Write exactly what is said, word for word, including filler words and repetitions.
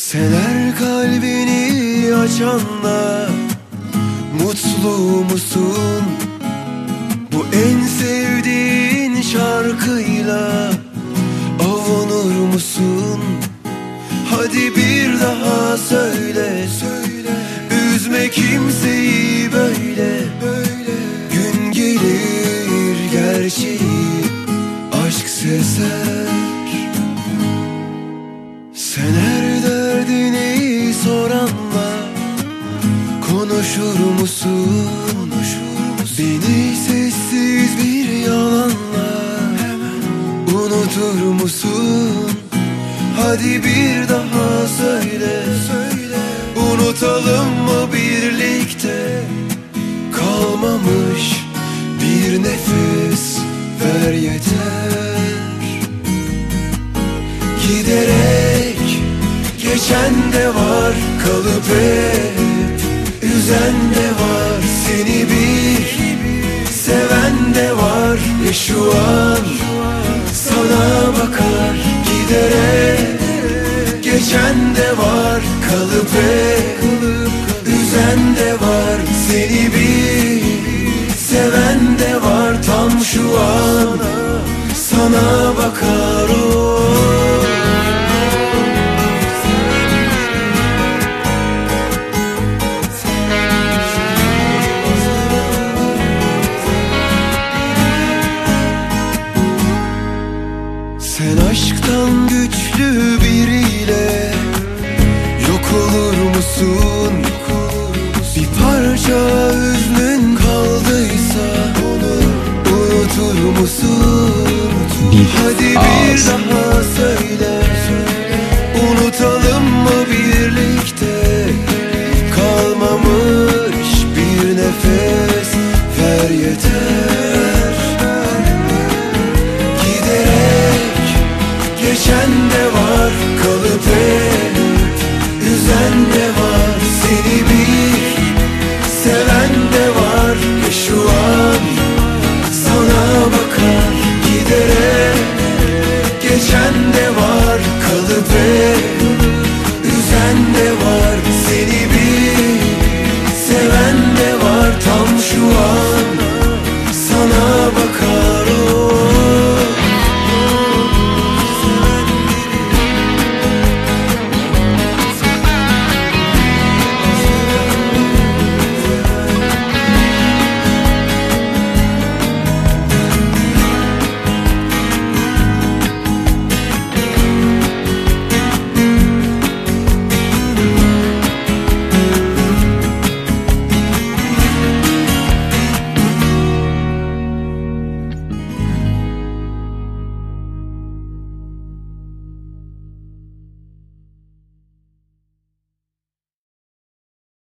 Sen her kalbini açanla mutlu musun? Bu en sevdiğin şarkıyla avunur musun? Hadi bir daha söyle, söyle. Üzme kimseyi böyle, böyle. Gün gelir gerçeği aşk sezer. Sen her derdini soranla konuşur musun? Konuşur musun? Beni sessiz bir yalanla hemen unutur musun? Hadi bir daha söyle, söyle. Unutalım mı birlikte? Kalmamış bir nefes ver yeter. Giderek geçen de var, kalıp hep üzen de var. Seni bir seven de var. Ya şu an sana bakar. Giderek geçen de var, kalıp hep üzen de var. Seni bir seven de var. Tam şu an sana bakar o. Sen aşktan güçlü biriyle yok olur musun? Bir parça hüznün kaldıysa onu unutur musun? Hadi bir daha söyle, unutalım mı birlikte? Kalmamış